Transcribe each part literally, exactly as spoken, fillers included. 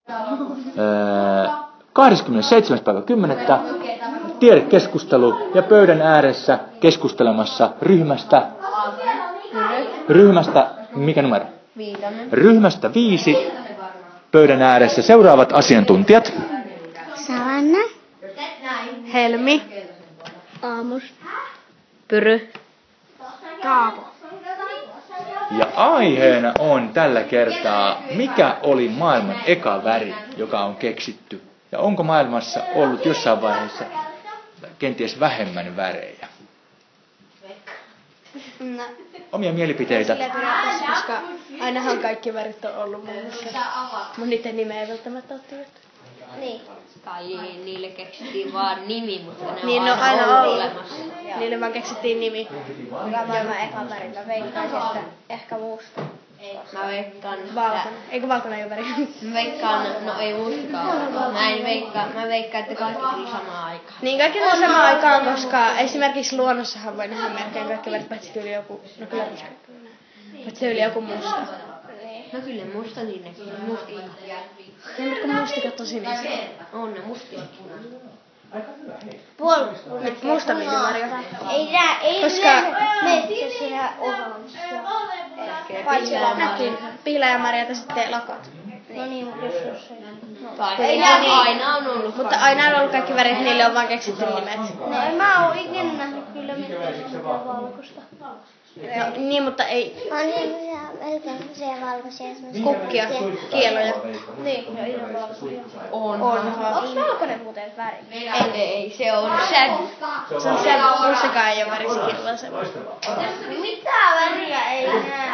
Öö, kahdeskymmenesseitsemäs päivä kymmenettä tiedekeskustelu ja pöydän ääressä keskustelemassa ryhmästä. Ryhmästä, mikä numero? Viitonen. Ryhmästä viisi pöydän ääressä seuraavat asiantuntijat. Savanna. Helmi. Aamus. Pyry. Kaapo. Ja aiheena on tällä kertaa, mikä oli maailman eka väri, joka on keksitty. Ja onko maailmassa ollut jossain vaiheessa kenties vähemmän värejä? No. Omia mielipiteitä. Sillä periaatteessa, koska ainahan kaikki värit on ollut muassa. Mun niiden nimeä ei välttämättä ole tiedetty. Niin. Tai niille keksittiin vaan nimi, mutta ne Niin, on no, aina, aina ollut ollut. olemassa. Niille vaan keksittiin nimi. Mikä on maailman eka väri? Mä veikkaisin, että ehkä musta. Mä veikkaan, Valkoinen. Eikö valkoinen ole väri? mä veikkaan, no ei mustakaan. Mä en veikkaa, mä veikkaan, että kaikki tuli samaan aikaan. Niin kaikki on samaan aikaan, koska esimerkiksi luonnossahan voi nähdä melkein kaikki värit, paitsi tyyli joku, no kyllä ruskea kyllä nähdä. Paitsi tyyli joku musta. No kyllä musta niin näkyy, mustikat. Niin, mutta kun mustikat on sinisiä. On ne mustikat. Puol... Musta minimaria. Ei nää, ei Koska- metsässä nää oranssa. Paitsi Näkyy pihlajamaria ja sitten lakot. No niin, mutta jos jos ei. Tai Ei ei nää nää aina on ollut. Mutta aina on ollut kaikki värit, niille on vaan keksitty nimet. No en mä oo ikinä nähnyt kyllä mitään semmoista valkoista. No, niin, mutta ei On semmoisia melkein semmoisia valkoisia semmoisia. kukkia, kieloja. Niin, no ihan valkoisia. On. Onhan. Onks valkoinen muuten väri? Ei, ei, se on sävy. Se on se, mustakaan ei ole väriskieloa semmoista. Mitä väriä ei näe?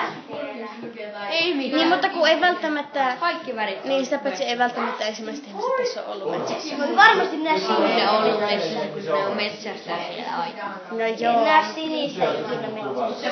Ei mitään. Niin, mutta kun ei välttämättä, Kaikki värit. niin sitä paitsi ei välttämättä ensimmäiset ihmiset tässä ole ollut metsässä. Mä varmasti näe On sinistä. ne ollut metsässä, kun ne on metsässä vielä aikaa. No En joo. näe sinistä ikinä metsässä.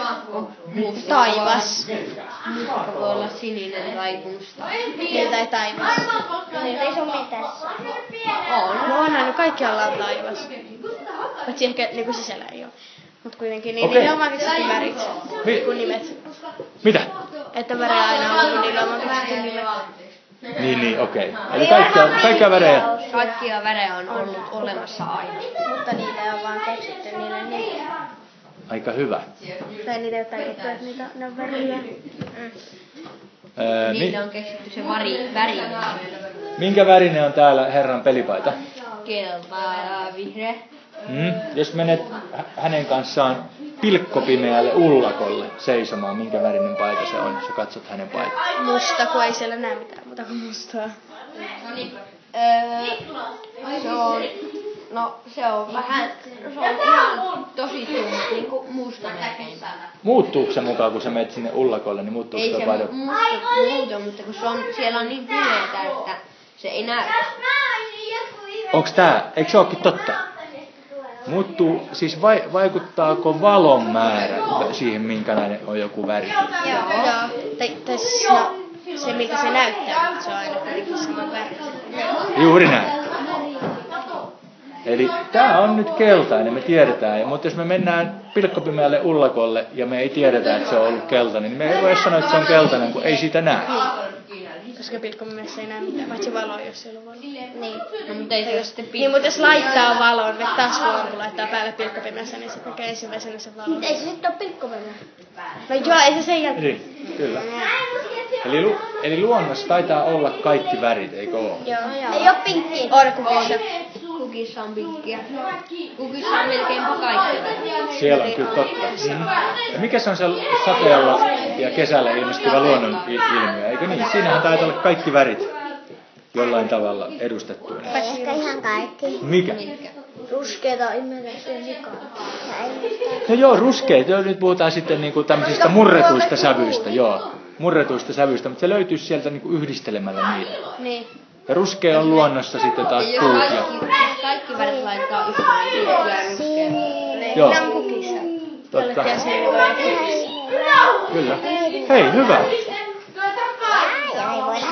Taivas. Musta voi olla sininen tai musta. Niin, tai taivas. Niin, ei se oo metässä. On. No onhan ne kaikki ollaan taivas. Paitsi ehkä niinku sisällä ei oo. Mut kuitenkin, niin Okei. niillä on vaan keksitty värit. Mi- Kun nimet. Mitä? Että väriä aina on ollut, kun niillä on vaan keksitty nimet. Niin, niin, okei. Okay. Eli kaikkia, kaikkia värejä. Kaikkia värejä on ollut olemassa aina. Mutta niitä on vaan keksitty niille niille. Aika hyvä. Tai niitä ei ole taidettu, että niitä ne on väriä. Öö, mi- Niille on keksitty se väri, väri. minkä värinen on täällä herran pelipaita? Keltaa, vihreä. Mm. Jos menet hä- hänen kanssaan pilkkopimeälle ullakolle seisomaan, minkä värinen paita se on, jos sä katsot hänen paitaa? Musta, kun ei siellä näe mitään muuta kuin mustaa. Öö, se on, no se on vähän, se on ihan tosi tumma, niinku musta melkein. Muuttuuko se mukaan, kun sä menet sinne ullakolle, niin muuttuuko Ei se se paita? musta muuta, mutta kun se on, siellä on niin pimeätä, että se ei näy. Onks tää, eikö se ookin totta? Muuttuu, siis vai, vaikuttaako valon määrä siihen, minkälainen on joku väri? Joo. Joo. Tai, tai siis no, se miltä se näyttää, mutta se on aina kuitenkin sama väri. Juuri näin. Eli tää on nyt keltainen, me tiedetään, mutta jos me mennään pilkkopimeälle ullakolle ja me ei tiedetä, että se on ollut keltainen, niin me ei voi sanoa, että se on keltainen, kun ei sitä näe. Koska pilkkomimessä ei näe mitään, paitsi valoa, jos siellä on valo. Niin. No, mutta ei se ole sitten Niin, mutta jos laittaa valon, että taas kun laittaa päälle pilkkopimeässä, niin sitten näkee ensimmäisenä sen valon. Ei se sit oo pilkkomena. No joo, ei se sen jälkeen. Niin, kyllä. Eli, lu, eli luonnossa taitaa olla kaikki värit, eikö ole? Joo. Ei oo pinkkiä. On kukissa. Kukissa on pinkkiä. Kukissa on melkeinpä kaikki. Siellä on kyllä totta. Mm. Ja mikä se on se sateella ja kesällä ilmestyvä luonnon i- ilmiö, eikö niin? Siinähän taitaa olla kaikki värit jollain tavalla edustettuina. Ehkä ihan kaikki. Mikä? Ruskeeta imeläisiä sikaa. Ja ei musta. No joo, ruskeet. Joo, nyt puhutaan sitten niinku tämmöisistä murretuista sävyistä, joo. Murretuista sävyistä, mutta se löytyy sieltä niinku yhdistelemällä niitä. Niin. Ja ruskea on luonnossa sitten taas Ja jos puut ja... kaikki, kaikki värit laittaa yhteen, niin tulee ruskea. Niin. Joo. Ne on kukissa. Totta. Jollekin asialle voi olla kukissa. Kyllä. Hei, hyvä.